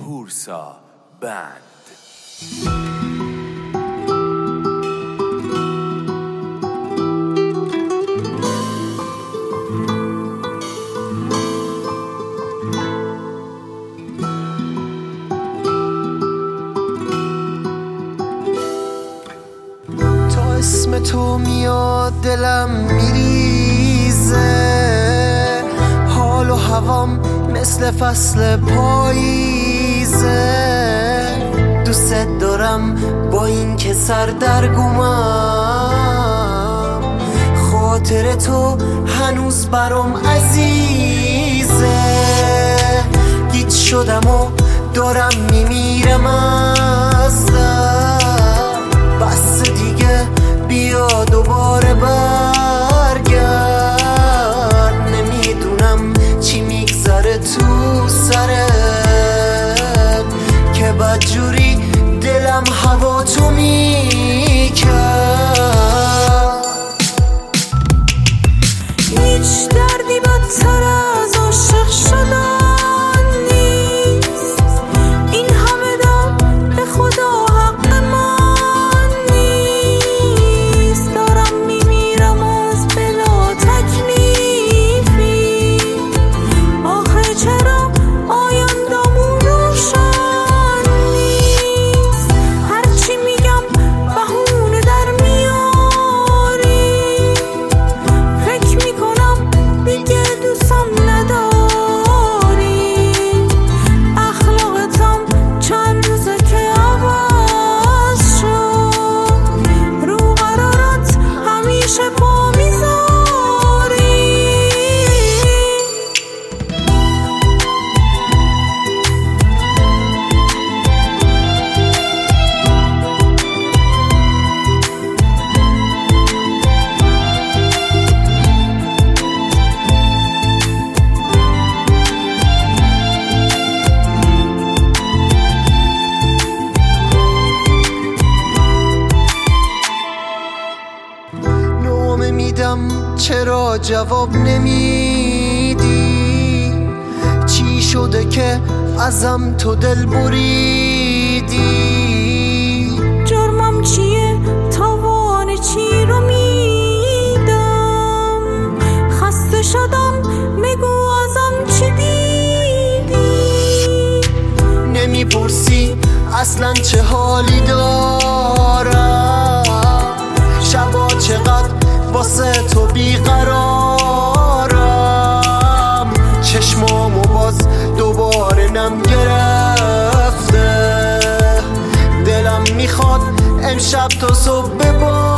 پورسا بند. تا اسم تو میاد دلم میریزه، حال و هوام مثل فصل پاییزه. دوست دارم با این که سردرگمم، خاطر تو هنوز برام عزیزه. گیج شدم و دارم میمیرم از درد، بس دیگه بیا دوباره برگرد. نمیدونم چی میگذره تو سرت که بدجوری دلم هوا تو میکرد. هیچ دردی بدتر از عاشق شدن نیست، این همه دم به خدا حق من نیست. دارم میمیرم از بلا تکلیفی، آخه چرا آیندمون روشن نیست. هرچی میگم بهونه در میاری، فکر میکنم دیگه دوستم نداری. اخلاقتم چند روزه که عوض شد، رو قرارت همیشه پا میذاری. نامه میدم چرا جواب نمیدی؟ چی شده که ازم تو دل بریدی؟ جرمم چیه تاوان چی رو میدم؟ خسته شدم بگو ازم چی دیدی؟ نمیپرسی اصلا چه حالی دارم، شبا چقدر واسه تو بیقرارم. چشمامو باز دوباره نم گرفته، دلم میخواد امشب تا صبح ببارم.